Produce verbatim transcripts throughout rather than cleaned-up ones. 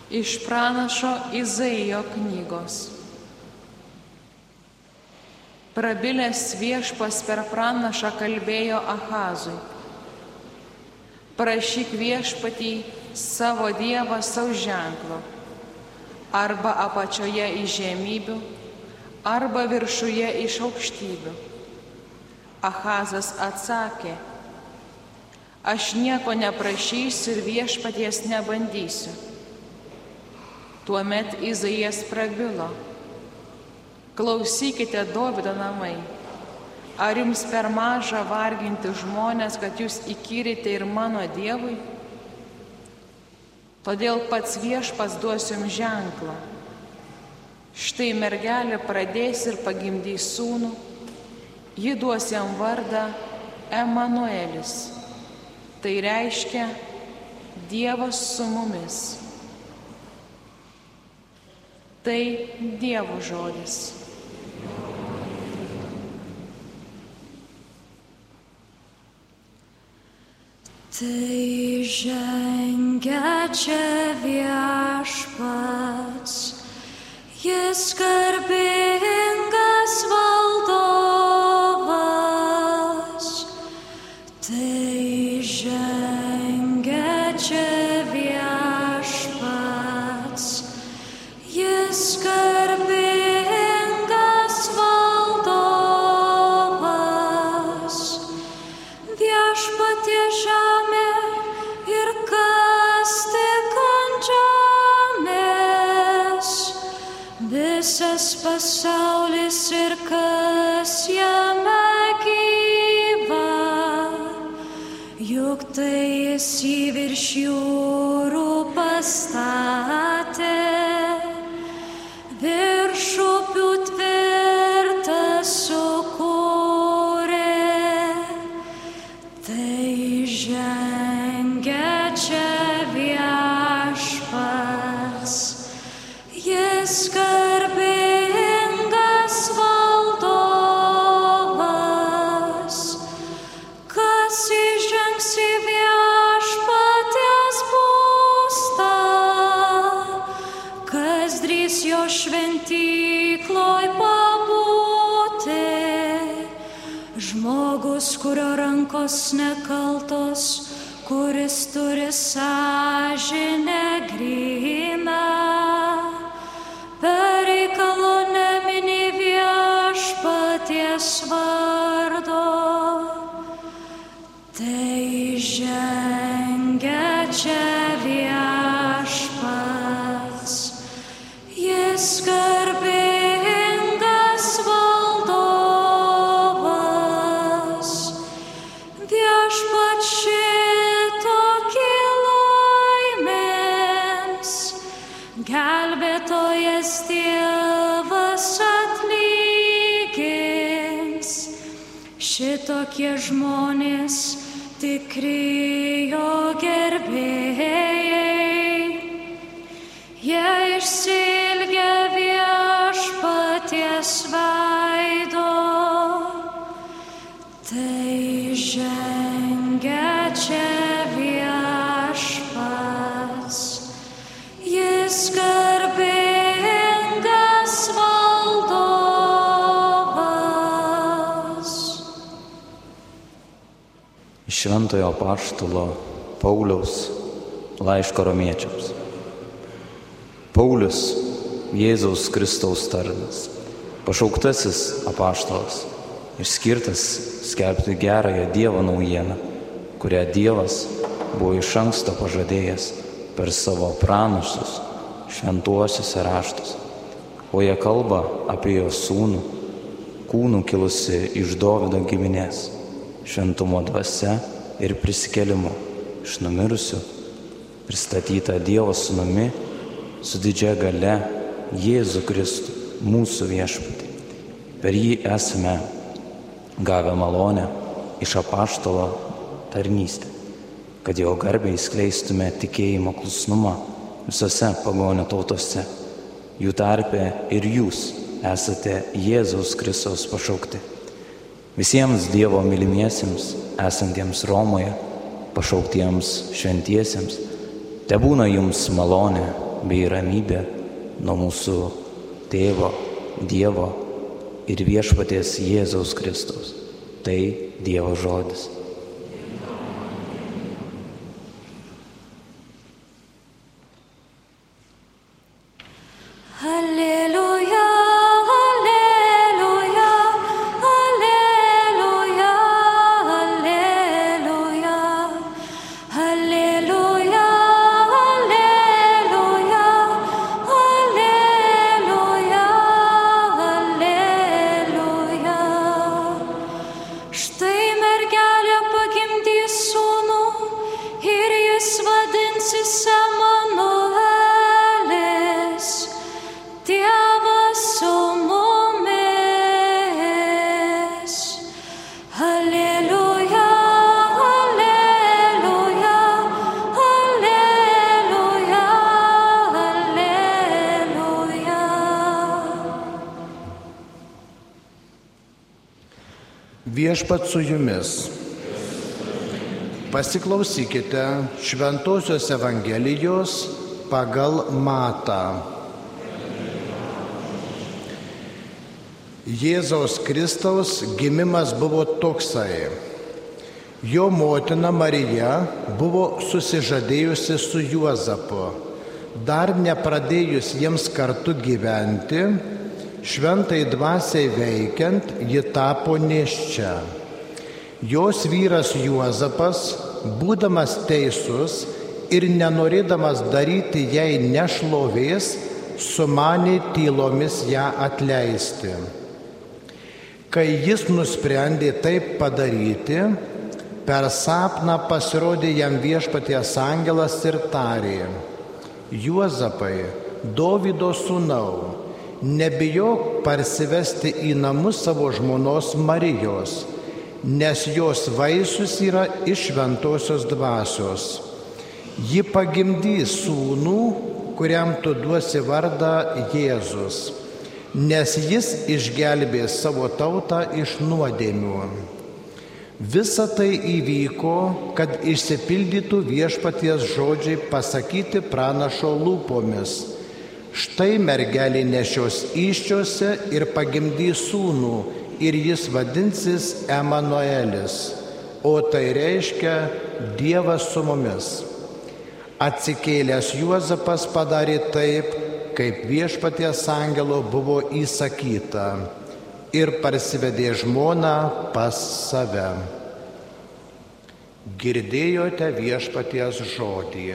Iš pranašo Izaijo knygos. Prabilęs Viešpats per pranašą kalbėjo Ahazui: prašyk Viešpatį savo Dievą sau ženklo, arba apačioje iš žemybių, arba viršuje iš aukštybių. Ahazas atsakė: aš nieko neprašysiu ir Viešpaties nebandysiu. Tuomet Izaijas prabilo: klausykite, Dovydo namai, ar jums per maža varginti žmonės, kad jūs įkyrite ir mano Dievui? Todėl pats Viešpats duos jums ženklą. Štai mergelė pradės ir pagimdys sūnų, ji duos jam vardą Emanuelis. Tai reiškia Dievas su mumis. Tai Dievo žodis. Tai žengia čia Viešpats, jis garbingas valdovas. Tai žengia čia Viešpats, jis garbingas valdovas. Viešpatie žemė ir kas tik ant žemės, visas pasaulis ir kas jame gyva, juk tai jis jį virš jūrų pastatė, virš upių tvirtą sukūrė. Tai žengia čia Viešpats, jis garbingas valdovas. Kas įžengs į Viešpaties būstą, kas drįs jo šventykloj pabūti? Žmogus, kurio rankos nekaltos, kuris turi sąžinę gryną, be reikalo nemini Viešpaties vardo. Tai žengia čia Viešpats, jis garbingas valdovas. Viešpats šitokį laimins, gelbėtojas Dievas atlygins. Šitokie žmonės tikri jo gerbėjai, jie išsiilgę Viešpaties veido. Tai žengia čia Viešpats, jis garbingas valdovas. Šventojo apaštalo Pauliaus laiško romiečiams. Paulius, Jėzaus Kristaus tarnas, pašauktasis apaštalas ir skirtas skelbti gerąją Dievo naujieną, kurią Dievas buvo iš anksto pažadėjęs per savo pranašus šventuosiuose raštus. O jie kalba apie jo sūnų, kūnų kilusi iš Dovydo giminės, šventumo dvasia ir prisikėlimu iš numirusių, pristatyta Dievo sūnumi su didžia galia Jėzų Kristų, mūsų viešpatį. Per jį esame gavę malonę iš apaštalo tarnystę, kad jo garbei skleistume tikėjimo klusnumą visose pagonių tautose. Jų tarpe ir jūs esate Jėzaus Kristaus pašaukti. Visiems Dievo mylimiesiems, esantiems Romoje, pašauktiems šventiesiems, tebūna jums malonė, bei ramybė nuo mūsų Tėvo, Dievo ir viešpaties Jėzaus Kristaus. Tai Dievo žodis. Alleluja, alleluja, alleluja, alleluja, alleluja, alleluja, alleluja, alleluja. Štai mergelė pagimdys sūnų ir jis vadinsis Emanuelis, Dievas su mumis. Alleluja, alleluja, alleluja, alleluja. Viešpat su jumis. Pasiklausykite Šventosios Evangelijos pagal Matą. Jėzaus Kristaus gimimas buvo toksai. Jo motina Marija buvo susižadėjusi su Juozapu. Dar nepradėjus jiems kartu gyventi, šventai dvasiai veikiant, ji tapo nėščia. Jos vyras Juozapas, būdamas teisus ir nenorėdamas daryti jai nešlovės, sumanė tylomis ją atleisti. Kai jis nusprendė taip padaryti, per sapną pasirodė jam viešpaties angelas ir tarė: Juozapai, Dovydo sūnau, nebijok parsivesti į namus savo žmonos Marijos, nes jos vaisius yra iš šventosios dvasios. Ji pagimdys sūnų, kuriam tu duosi vardą Jėzus, nes jis išgelbės savo tautą iš nuodėmių. Visa tai įvyko, kad išsipildytų viešpaties žodžiai pasakyti pranašo lūpomis. Štai mergelė nešios įsčiose ir pagimdys sūnų, ir jis vadinsis Emanuelis, o tai reiškia Dievas su mumis. Atsikėlęs Juozapas padarė taip, kaip viešpaties angelo buvo įsakyta, ir parsivedė žmoną pas save. Girdėjote viešpaties žodį.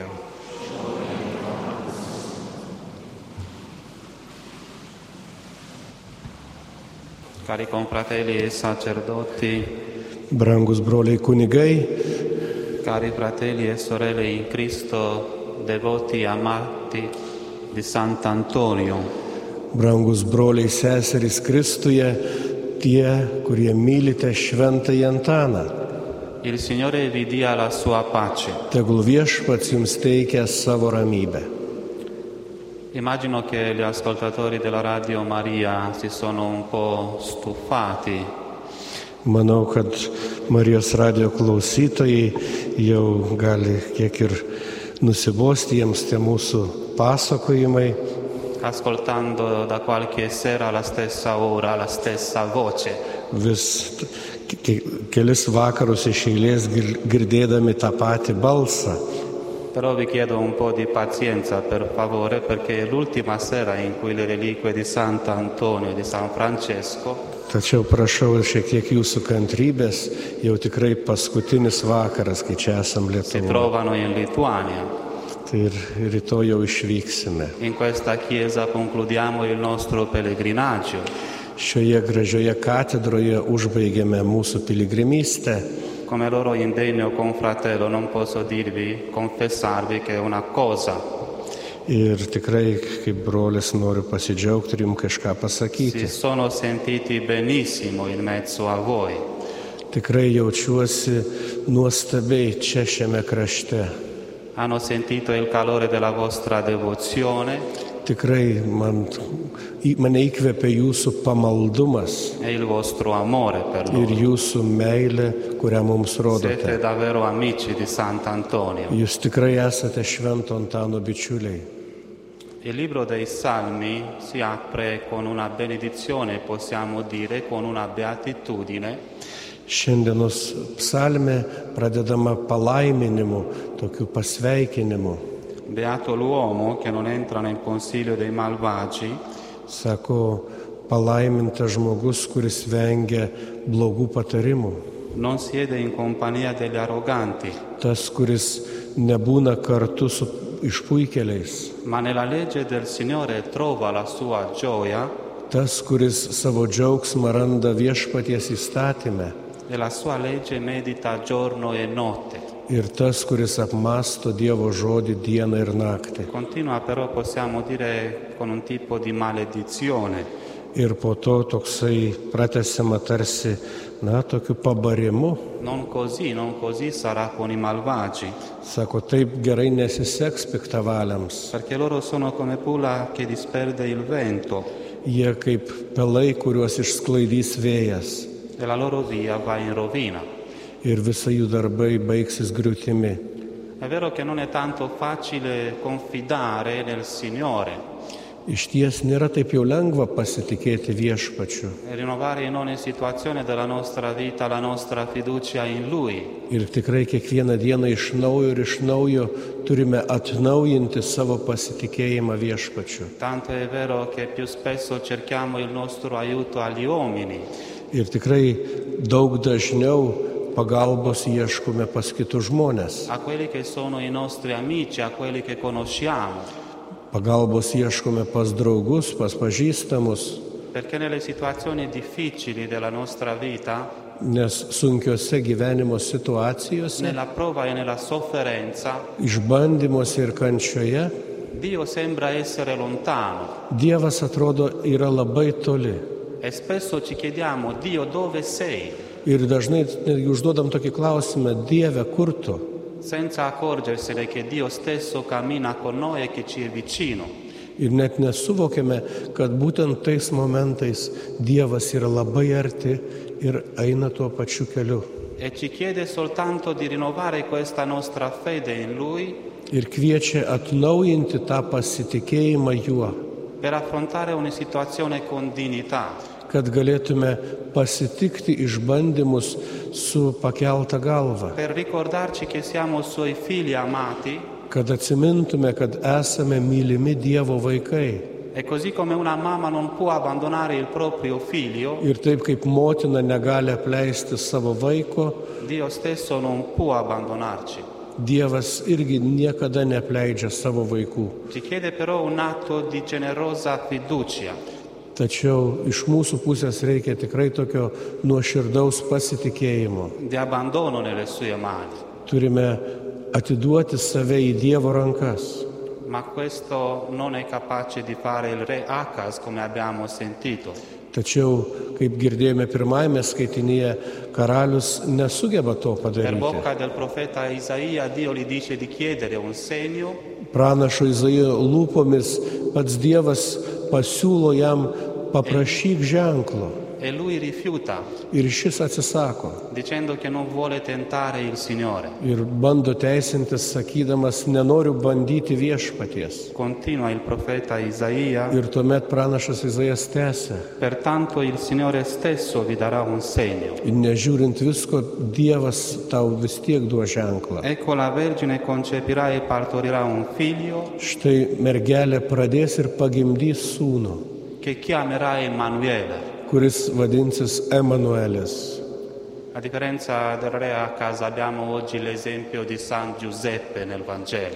Cari confratelli e sacerdoti, Brangus broliai kunigai, cari fratelli e sorelle in Cristo, devoti amati di Sant'Antonio. brangus broliai seserys Kristuje, tie, kurie mylite šventąjį Antaną. Il Signore vi dia la sua pace. Tegul viešpats jums teikia savo ramybę. Immagino che gli ascoltatori della Radio Maria si sono un po' stufati. Manau, kad Marijos radijo klausytojai jau gali kiek ir nusibosti jiems tie mūsų pasakojimai, ascoltando da qualche sera alla stessa ora la stessa voce. vis ke- kelis vakarus iš eilės gir- girdėdami tą patį balsą. Però vi chiedo un po' di pazienza, per favore, perché è l'ultima sera in cui le reliquie di Sant'Antonio e di San Francesco Tačiau prašau šiek tiek jūsų kantrybės, jau tikrai paskutinis vakaras, kai čia esam si Lietuvoje. trovano in Lituania. Tai ir rytoj jau išvyksime. In questa chiesa concludiamo il nostro pellegrinaggio. Šioje gražioje katedroje užbaigėme mūsų piligrimystę. Come loro indegno confratello non posso dirvi, confessarvi che è una cosa Ir tikrai, kaip brolis, noriu pasidžiaugti ir jums kažką pasakyti. si sono sentiti benissimo in mezzo a voi. Tikrai jaučiuosi nuostabiai čia šiame krašte. Hanno sentito il calore della vostra devozione Tikrai man, į- mane įkvepia jūsų pamaldumas e il vostro amore per ir loro. jūsų meilė, kurią mums Siete rodote. davvero amici di Sant'Antonio. Jūs tikrai esate Švento Antano bičiuliai. Il libro dei Salmi si apre con una benedizione, possiamo dire, con una beatitudine. Šiandienos psalmė pradedama palaiminimu, tokiu pasveikinimu. Beato l'uomo che non entra nel consiglio dei malvagi. Sako, palaimintas žmogus, kuris vengia blogų patarimų. Non siede in compagnia degli arroganti. Tas, kuris nebūna kartu su išpuikėliais. Ma nella legge del Signore trova la sua gioia. Tas, kuris savo džiaugsmą randa viešpaties įstatyme. E la sua legge medita giorno e notte. Ir tas, kuris apmąsto Dievo žodį dieną ir naktį. Continua però, possiamo dire, con un tipo di maledizione. Ir po to toksai pratęsiama tarsi, na, tokiu pabarimu. Non così, non così sarà con i malvagi. Sako, taip gerai nesiseks piktavaliams. Perché loro sono come pula che disperde il vento. Jie kaip pelai, kuriuos išsklaidys vėjas. E la loro via va in rovina. Ir visa jų darbai baigsis griūtimi. È vero che non è tanto facile confidare nel Signore. Iš ties nėra taip jau lengva pasitikėti viešpačiu. E rinnovare in ogni situazione della nostra vita la nostra fiducia in Lui. Ir tikrai kiekvieną dieną iš naujo ir iš naujo turime atnaujinti savo pasitikėjimą viešpačiu. Tanto è vero che più spesso cerchiamo il nostro aiuto agli uomini. Ir tikrai daug dažniau pagalbos ieškome pas kitus žmonės. A quelli che sono i nostri amici, a quelli che conosciamo. Pagalbos ieškome pas draugus, pas pažįstamus. Perché nelle situazioni difficili della nostra vita, nes sunkiose gyvenimo situacijose, nella prova e nella sofferenza, išbandymuose ir kančioje, Dio sembra essere lontano. Dievas atrodo yra labai toli. E spesso ci chiediamo, Dio, dove sei? Ir dažnai netgi užduodam tokį klausimą, Dieve, kur tu? Senza accorgersene che Dio stesso cammina con noi e che ci è vicino. Ir net nesuvokiame, kad būtent tais momentais Dievas yra labai arti ir eina tuo pačiu keliu. E ci chiede soltanto di rinnovare questa nostra fede in Lui. Ir kviečia atnaujinti tą pasitikėjimą juo. Per affrontare ogni situazione con dignità. Kad galėtume pasitikti išbandymus su pakelta galva. Per ricordarci che siamo Suoi figli amati. Kad atsimintume, kad esame mylimi Dievo vaikai. E così come una mamma non può abbandonare il proprio figlio. Ir taip kaip motina negali apleisti savo vaiko. Dio stesso non può abbandonarci. Dievas irgi niekada neapleidžia savo vaikų. Ci chiede però un atto di generosa fiducia. Tačiau iš mūsų pusės reikia tikrai tokio nuoširdaus pasitikėjimo. Di abbandono nelle sue mani. Turime atiduoti save į Dievo rankas. Ma questo non è capace di fare il re Acaz, come abbiamo sentito. Tačiau, kaip girdėjome pirmajame skaitinyje, karalius nesugeba to padaryti. Per bocca del profeta Isaia, Dio gli dice di chiedere un segno. Pranašo Izaijo lūpomis pats Dievas pasiūlo jam paprašyk ženklo. E lui rifiuta. Ir šis atsisako. Dicendo che non vuole tentare il Signore. Ir bando teisintis, sakydamas, nenoriu bandyti viešpaties. Continua il profeta Isaia. Ir tuomet pranašas Izaijas tęsia. Pertanto il Signore stesso vi darà un segno. Ir nežiūrint visko, Dievas tau vis tiek duos ženklą. Ecco la Vergine concepirà e partorirà un figlio. Štai mergelė pradės ir pagimdys sūnų. Che chiamerà Emanuele. Kuris vadinsis Emanuelis. A differenza del re Acaz abbiamo oggi l'esempio di San Giuseppe nel Vangelo.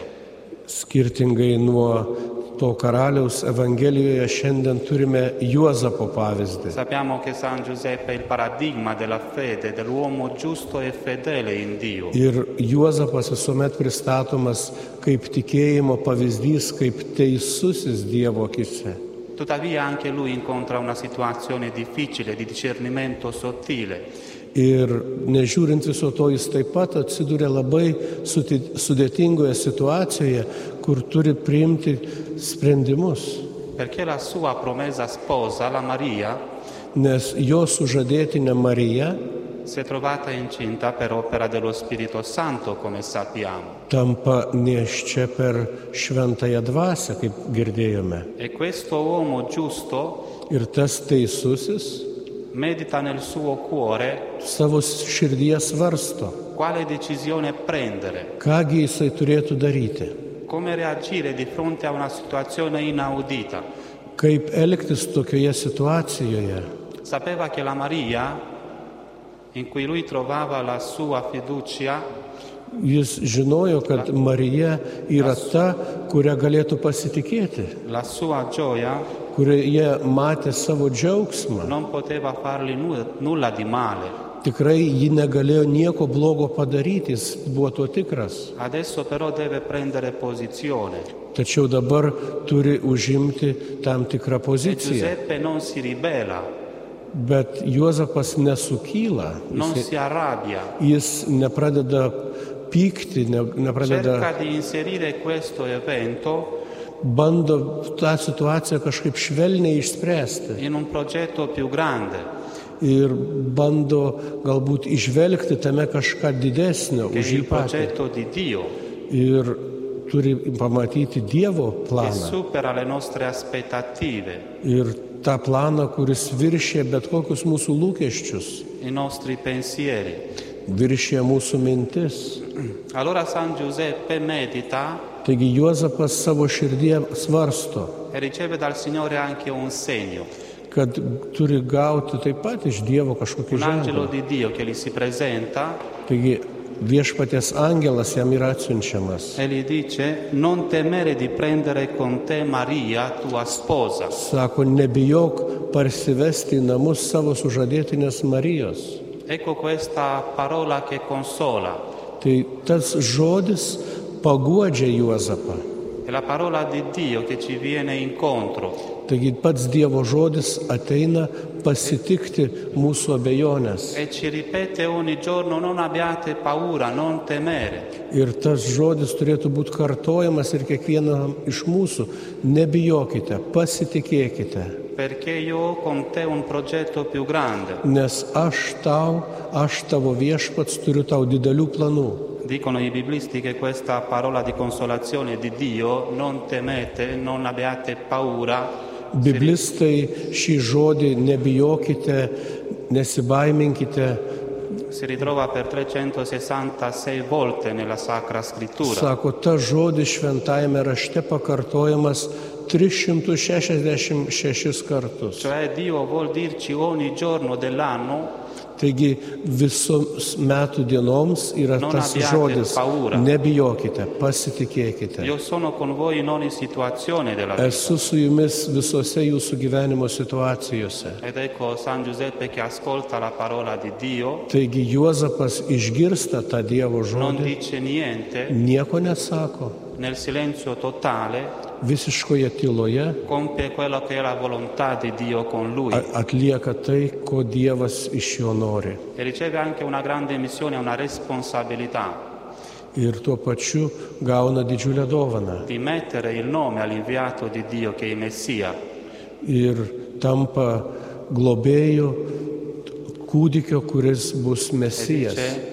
Skirtingai nuo to karaliaus Evangelijoje šiandien turime Juozapo pavyzdį. Sappiamo che San Giuseppe è il paradigma della fede, dell'uomo giusto e fedele in Dio. Ir Juozapas visuomet pristatomas kaip tikėjimo pavyzdys, kaip teisusis Dievo akise. Tuttavia anche lui incontra una situazione difficile di discernimento sottile. Ir nežiūrint viso to, jis taip pat atsiduria labai sudėtingoje situacijoje, kur turi priimti sprendimus. Perché la sua promessa sposa, la Maria, nes jo sužadėtinė Marija si è trovata incinta per opera dello Spirito Santo, come sappiamo. tampa nėščia per šventąją dvasią, kaip girdėjome. E questo uomo giusto Ir tas teisusis medita nel suo cuore savo širdyje svarsto, quale decisione prendere, kągi jisai turėtų daryti, come reagire di fronte a una situazione inaudita. kaip elgtis tokioje situacijoje. Sapeva che la Maria, in cui lui trovava la sua fiducia, Jis žinojo, kad Marija yra ta, kurią galėtų pasitikėti, la sua gioia, kurioje matė savo džiaugsmą. non poteva fargli nu- nulla di male. Tikrai ji negalėjo nieko blogo padaryti, jis buvo tuo tikras. Adesso però deve prendere posizione. Tačiau dabar turi užimti tam tikrą E poziciją. Giuseppe non si ribella, Bet Juozapas nesukyla, non jis, si arrabbia, jis nepradeda pykti, ne, nepradeda, cerca di inserire questo evento bando tą situaciją kažkaip švelniai išspręsti. in un progetto più grande, Ir bando galbūt išvelgti tame kažką didesnio che è už jį il patį. progetto di Dio, Ir turi pamatyti Dievo che planą. supera le nostre aspettative, Ir tą planą, kuris viršė bet kokius mūsų lūkesčius, i nostri pensieri. viršė mūsų mintis. Allora San Giuseppe medita Taigi Juozapas savo širdyje svarsto, e riceve dal Signore anche un segno, kad turi gauti taip pat iš Dievo kažkokį un angelo ženklą. di Dio che gli si presenta Taigi viešpaties angelas jam yra atsiunčiamas. e gli dice: non temere di prendere con te Maria, tua sposa. Sako, nebijok parsivesti į namus savo sužadėtinės Marijos. Ecco questa parola che consola, Tai tas žodis paguodžia Juozapą. è la parola di Dio che ci viene incontro Taigi pats Dievo žodis ateina pasitikti mūsų abejonės. e ci ripete ogni giorno: non abbiate paura, non temere. Ir tas žodis turėtų būti kartojamas ir kiekvienam iš mūsų. Nebijokite, pasitikėkite, Perché io ho con te un progetto più grande. nes aš tau, aš tavo viešpats turiu tau didelių planų. Dicono i biblisti che questa parola di consolazione di Dio, non temete, non abbiate paura, Biblistai šį žodį nebijokite, nesibaiminkite, si ritrova per trecentosessantasei volte nella Sacra Scrittura. sako, ta žodis šventajame rašte pakartojamas tris šimtus šešiasdešimt šešis kartus. Cioè Dio vuol dirci ogni giorno dell'anno: Taigi visoms metų dienoms yra Non tas abbiate žodis, paura. nebijokite, pasitikėkite. io sono con voi in ogni situazione della vita. Esu su jumis visose jūsų gyvenimo situacijose. Ed ecco San Giuseppe che ascolta la parola di Dio, Taigi Juozapas išgirsta tą Dievo non žodį, dice niente, nieko nesako, nel silenzio totale visiškoje tyloje compie quello che è la volontà di Dio con lui a- atlieka tai, ko Dievas iš jo nori. e riceve anche una grande missione, una responsabilità Ir tuo pačiu gauna didžiulę dovaną. di mettere il nome all'inviato di Dio che è il Messia. Ir tampa globėjų kūdikio, kuris bus E Mesijas. dice: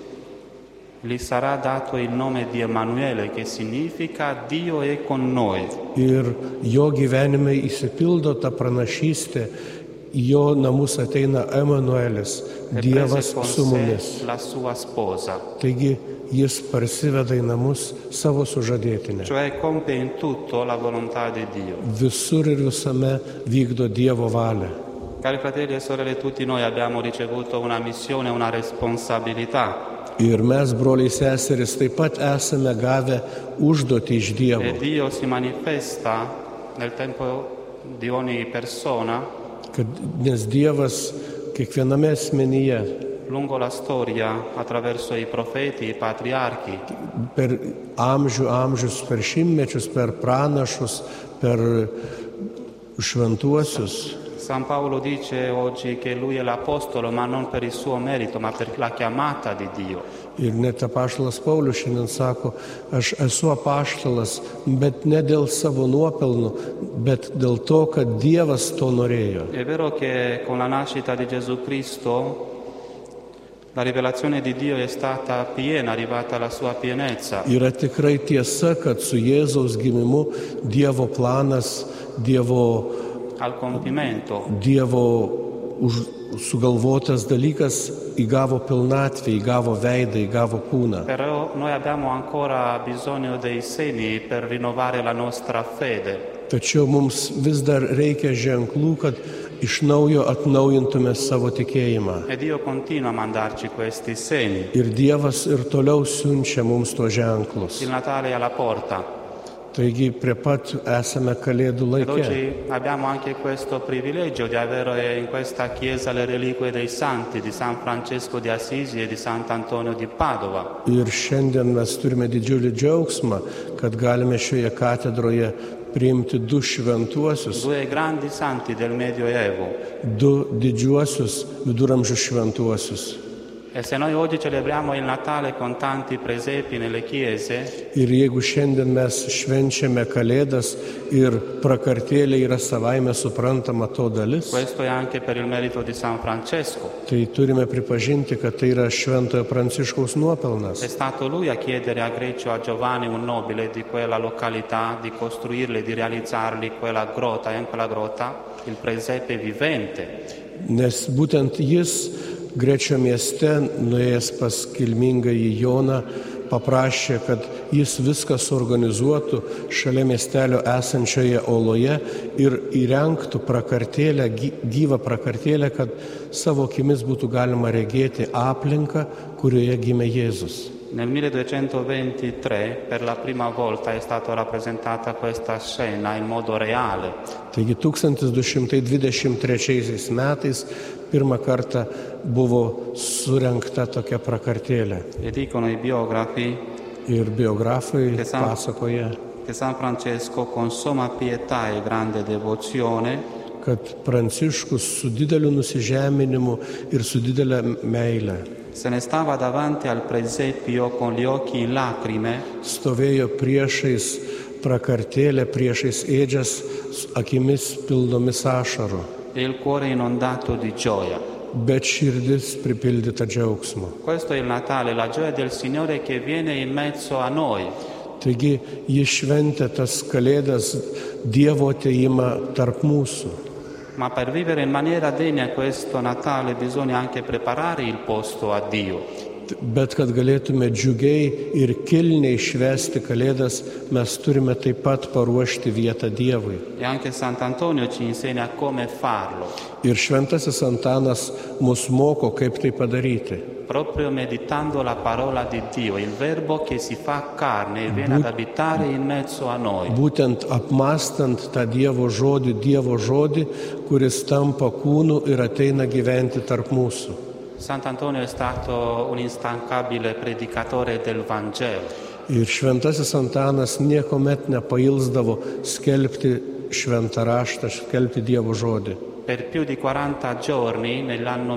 gli sarà dato il nome di Emanuele, che significa Dio è con noi. Ir jo gyvenime įsipildo ta pranašystė, jo namus ateina Emanuelis, E Dievas prese con su sé mumis. la sua sposa, Taigi jis parsiveda į namus savo sužadėtinę. cioè compie in tutto la volontà di Dio. Visur ir visame vykdo Dievo valią. Cari fratelli e sorelle, tutti noi abbiamo ricevuto una missione, una responsabilità, Ir mes, broliai seserys, taip pat esame gavę užduotį iš Dievo. e Dio si manifesta nel tempo di ogni persona Kad, nes Dievas kiekviename asmenyje lungo la storia attraverso i profeti, i patriarchi, per amžių amžius, per šimtmečius, per pranašus, per šventuosius. San Paolo dice oggi che lui è l'apostolo, ma non per il suo merito, ma per la chiamata di Dio. Ir net apaštalas Paulius šiandien sako, aš esu apaštalas, bet ne dėl savo nuopelnų, bet dėl to, kad Dievas to norėjo. È vero che con la nascita di Gesù Cristo La rivelazione di Dio è stata piena, arrivata alla sua pienezza. Yra tikrai tiesa, kad su Jėzaus gimimu Dievo planas, Dievo, Al compimento. Dievo už, sugalvotas dalykas įgavo pilnatvę, įgavo veidą, įgavo kūną. Però noi abbiamo ancora bisogno dei segni per rinnovare la nostra fede. Tačiau mums vis dar reikia ženklų, kad iš naujo atnaujintume savo tikėjimą. E Dio continua a mandarci questi segni. Ir Dievas ir toliau siunčia mums tuos ženklus. Il Natale è alla porta. Taigi prie pat esame Kalėdų Ed laike. oggi abbiamo anche questo privilegio di avere in questa chiesa le reliquie dei santi di San Francesco di Assisi e di Sant'Antonio di Padova. Ir šiandien mes turime didžiulį džiaugsmą, kad galime šioje katedroje priimti du šventuosius, Due grandi santi del Medioevo. du didžiuosius viduramžių šventuosius. E se noi oggi celebriamo il Natale con tanti presepi nelle chiese, Ir jeigu šiandien mes švenčiame Kalėdas ir prakartėlė yra savaime suprantama to dalis, questo è anche per il merito di San Francesco. tai turime pripažinti, kad tai yra Šventojo Pranciškaus È nuopelnas. stato lui a chiedere a Grecio, a Giovanni, un nobile di quella località, di costruirli, di realizzarli quella grotta, e in quella grotta il presepe vivente. Nes būtent jis Grečio mieste, nuėjęs pas kilmingąjį Joną, paprašė, kad jis viską suorganizuotų šalia miestelio esančioje oloje ir įrengtų prakartėlę, gyvą prakartėlę, kad savo akimis būtų galima regėti aplinką, kurioje gimė Jėzus. Nel milleduecentoventitré per la prima volta è stata rappresentata questa scena in modo reale. Taigi tūkstantis du šimtai dvidešimt trečiaisiais metais pirmą kartą buvo surengta tokia prakartėlė. E dicono i biografi Ir biografai Che San- pasakoja, che San Francesco con somma pietà e grande devozione kad Pranciškus su dideliu nusižeminimu ir su didelė meile se ne stava davanti al presepio con gli occhi in lacrime stovėjo priešais prakartėlę, priešais ėdžias, su akimis pildomis ašarų, e il cuore inondato di gioia. bet širdis pripildyta džiaugsmo. Questo è il Natale, la gioia del Signore che viene in mezzo a noi. Taigi jis šventė tas Kalėdas, Dievo atėjimą tarp mūsų. Ma per vivere in maniera degna questo Natale bisogna anche preparare il posto a Dio. Bet kad galėtume džiugiai ir kilniai švęsti Kalėdas, mes turime taip pat paruošti vietą Dievui. E anche Sant'Antonio ci insegna come farlo, Ir šventasis Antanas mus moko, kaip tai padaryti. proprio meditando la parola di Dio, il Verbo che si fa carne e viene ad abitare in mezzo a noi. Būtent apmastant tą Dievo žodį, Dievo žodį, kuris tampa kūnu ir ateina gyventi tarp mūsų. Sant'Antonio è stato un instancabile predicatore del Vangelo. Ir šventasis Antanas niekuomet nepailsdavo skelbti šventą raštą, skelbti Dievo žodį. Per più di quaranta giorni, nell'anno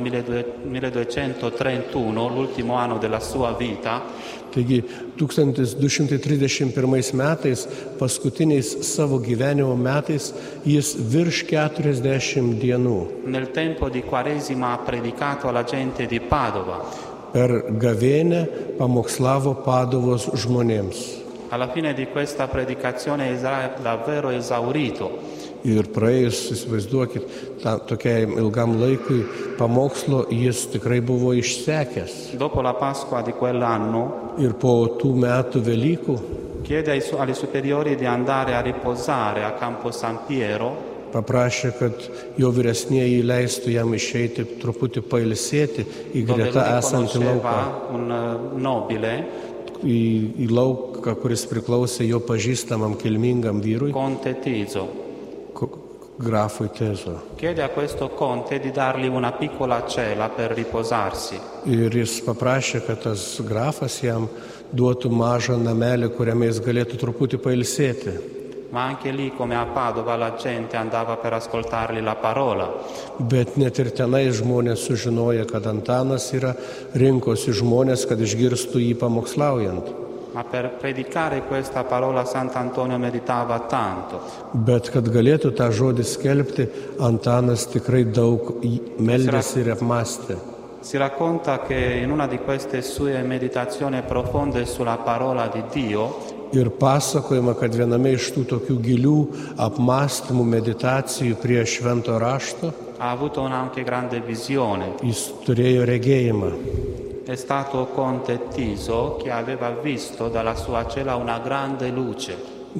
milleduecentotrentuno, l'ultimo anno della sua vita, Taigi tūkstantis du šimtai trisdešimt pirmais metais, paskutiniais savo gyvenimo metais, jis virš keturiasdešimt dienų nel tempo di Quaresima ha predicato alla gente di Padova. per gavėnę pamokslavo Padovos žmonėms. Alla fine di questa predicazione era davvero esaurito. Ir praėjus, įsivaizduokit, ta, tokiam ilgam laikui pamokslo jis tikrai buvo išsekęs. Dopo la Pasqua di quell'anno Ir po tų metų Velykų chiede ai su- alle superiori di andare a riposare a Campo San Piero paprašė, kad jo vyresnieji leistų jam išeiti truputį pailsėti į dove greta lui esantį lauką, conosceva un eh, nobile, į, į lauką, kuris priklausė jo pažįstamam kilmingam vyrui, Conte Tiso. ko- grafui Tezo. Chiede a questo conte di dargli una piccola cella per riposarsi. Ir jis paprašė, kad tas grafas jam duotų mažą namelį, kuriame jis galėtų truputį pailsėti. Ma anche lì, come a Padova, la gente andava per ascoltargli la parola. Bet net ir tenai žmonės sužinoja, kad Antanas yra, rinkosi žmonės, kad išgirstų jį pamokslaujant. Ma per predicare questa parola Sant'Antonio meditava tanto. Bet kad galėtų tą žodį skelbti, Antanas tikrai daug meldėsi ir apmastė. Si racconta che in una di queste sue meditazioni profonde sulla parola di Dio, Ir pasakojama, kad viename iš tų tokių gilių apmąstymų, meditacijų prie švento rašto ha avuto una anche grande visione. jis turėjo regėjimą. È stato Conte Tiso che aveva visto dalla sua cella una grande luce.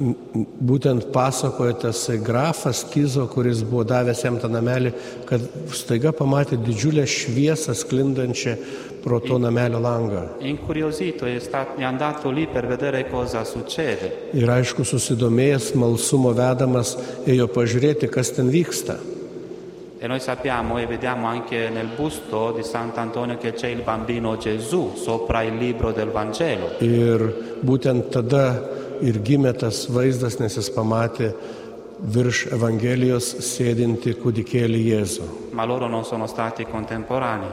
Būtent pasakoja tas grafas Tizo, kuris buvo davęs jam tą namelį, kad staiga pamatė didžiulę šviesą sklindančią pro to namelio langą. Incuriosito è, stato, è andato lì per vedere cosa succede. Ir aišku, susidomėjęs, malsumo vedamas, ėjo pažiūrėti, kas ten vyksta. E noi sappiamo e vediamo anche nel busto di Sant'Antonio che c'è il bambino Gesù sopra il libro del Vangelo. Ir būtent tada ir gimė tas vaizdas, nes jis pamatė virš Evangelijos sėdinti kūdikėlį Jėzų. Ma loro non sono stati contemporanei.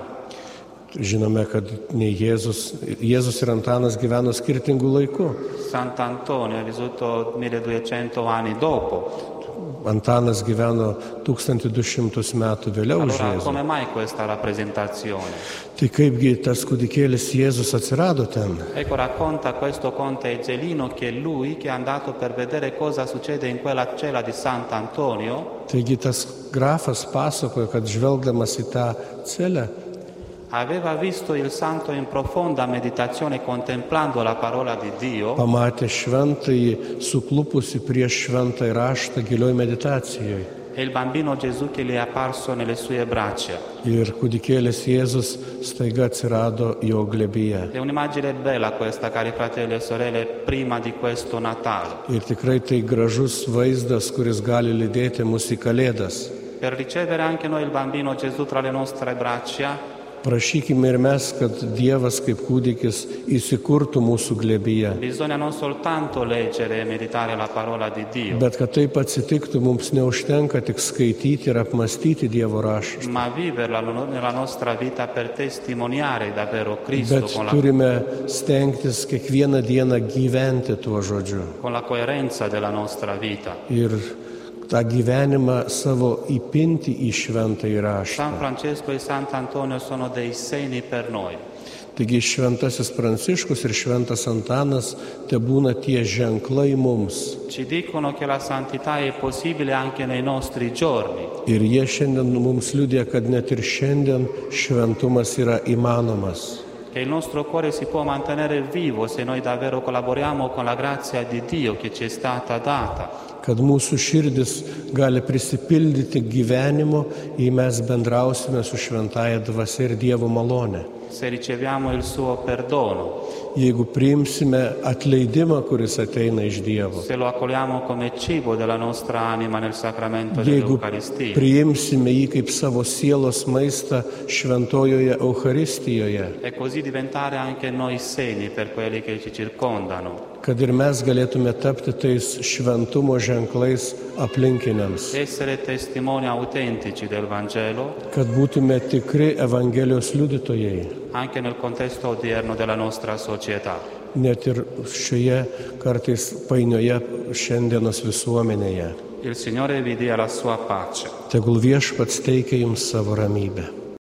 Žinome, kad nei Jėzus, Jėzus ir Antanas gyveno skirtingų laikų. Sant'Antonio è vissuto milleduecento anni dopo. Antanas gyveno tūkstantis du šimtus metų vėliau už Allora Jėzų. come mai questa rappresentazione? Tai kaipgi tas kūdikėlis Jėzus atsirado ten? Ecco, racconta questo conte Egelino che lui che è andato per vedere cosa succede in quella cella di Sant'Antonio Taigi tas grafas pasakoja, kad žvelgdamas į tą celę, aveva visto il santo in profonda meditazione contemplando la parola di Dio pamatė šventąjį suklupusi prieš šventąjį raštą gilioj meditacijoje. e il bambino Gesù che gli è apparso nelle sue braccia. Ir kūdikėlis Jėzus staiga atsirado jo glėbyje. È un'immagine bella questa, cari fratelli e sorelle, prima di questo Natale. Ir tikrai tai gražus vaizdas, kuris gali lydėti mus į Kalėdas. Per ricevere anche noi il bambino Gesù tra le nostre braccia, Prašykime ir mes, kad Dievas kaip kūdikis įsikurtų mūsų glėbyje. bisogna non soltanto leggere e meditare la parola di Dio, Bet kad taip atsitiktų, mums neužtenka tik skaityti ir apmastyti Dievo raštą. ma viverla nella nostra vita per testimoniare davvero Cristo Bet con la, turime stengtis kiekvieną dieną gyventi tuo žodžiu. con la coerenza della nostra vita. Ir tą gyvenimą savo įpinti į šventąjį raštą. San Francesco e Sant'Antonio sono dei segni per noi. Taigi šventasis Pranciškus ir šventas Antanas te būna tie ženklai mums. Ci dicono che la santità è possibile anche nei nostri giorni. Ir jie šiandien mums liudija, kad net ir šiandien šventumas yra įmanomas. Che il nostro cuore si può mantenere vivo se noi davvero collaboriamo con la grazia di Dio che ci è stata data. Kad mūsų širdis gali prisipildyti gyvenimo, jei mes bendrausime su šventaja dvasia ir Dievo malone. Se riceviamo il suo perdono, Jeigu priimsime atleidimą, kuris ateina iš Dievo. se lo accogliamo come cibo della nostra anima nel sacramento Jeigu dell'Eucaristia, priimsime jį kaip savo sielos maistą šventojoje Eucharistijoje, e così diventare anche noi segni per quelli che ci circondano. kad ir mes galėtume tapti tais šventumo ženklais aplinkiniams, Essere testimoni autentici del Vangelo kad būtume tikri Evangelijos liudytojai, anche nel contesto odierno della nostra società. net ir šioje kartais painioje šiandienos visuomenėje. Il Signore vi dia la sua pace. Tegul Viešpats teikia jums savo ramybę.